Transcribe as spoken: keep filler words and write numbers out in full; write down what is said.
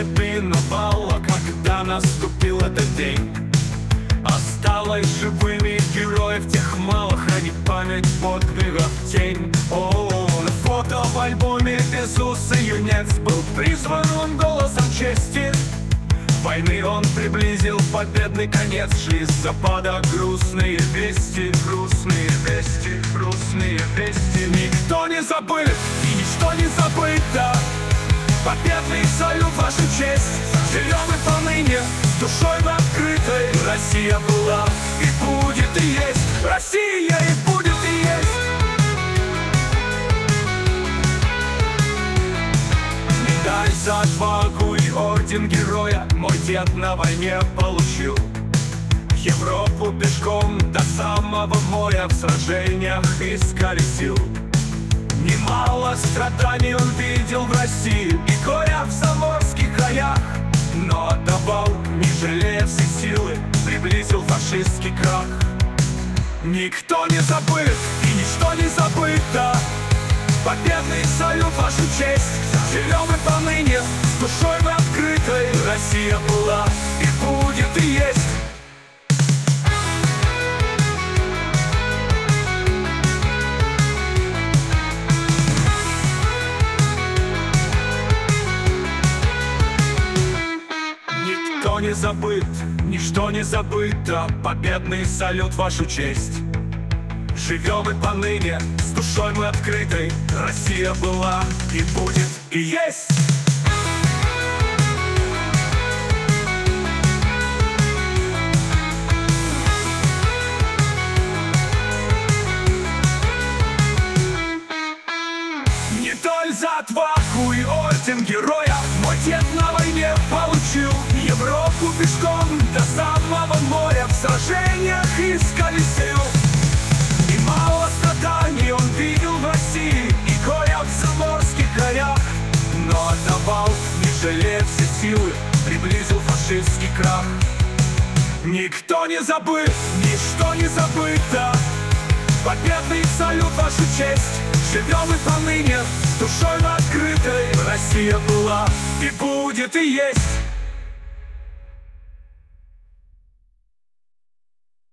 цветы на баллах, когда наступил этот день. Осталось живыми героев тех мало, хранит память подвигов тень. О, на фото в альбоме Иисус и юнец был призван он голосом чести. Войны он приблизил победный конец, жизнь запада грустные вести, грустные вести, грустные вести. Никто не забыт и ничто не забыто. Победный салют, ваша честь. Живем и поныне с душой мы открытой. Россия была и будет и есть. Россия и будет и есть. Медаль за отвагу и орден героя мой дед на войне получил. Европу пешком до самого моря в сражениях исколесил. Немало страданий он видел в России и горя в заморских краях, но отдавал, не жалея все силы, приблизил фашистский крах. Никто не забыт и ничто не забыто. Победный салют, ваша честь. Живем и поныне с душой мы открытой. Россия была и будет и есть. Никто не забыт, ничто не забыто. Победный салют, вашу честь. Живем и поныне с душой мы открытой. Россия была и будет и есть. Медаль за отвагу и орден героя мой дед на войне получил. Европу пешком до самого моря в сражениях исколесил. Немало страданий он видел в России и горя в заморских краях, но отдавал, не жалея все силы, приблизил фашистский крах. Никто не забыт, ничто не забыто. Победный салют, ваша честь. Живем и поныне с душой мы открытой. Россия была и будет и есть.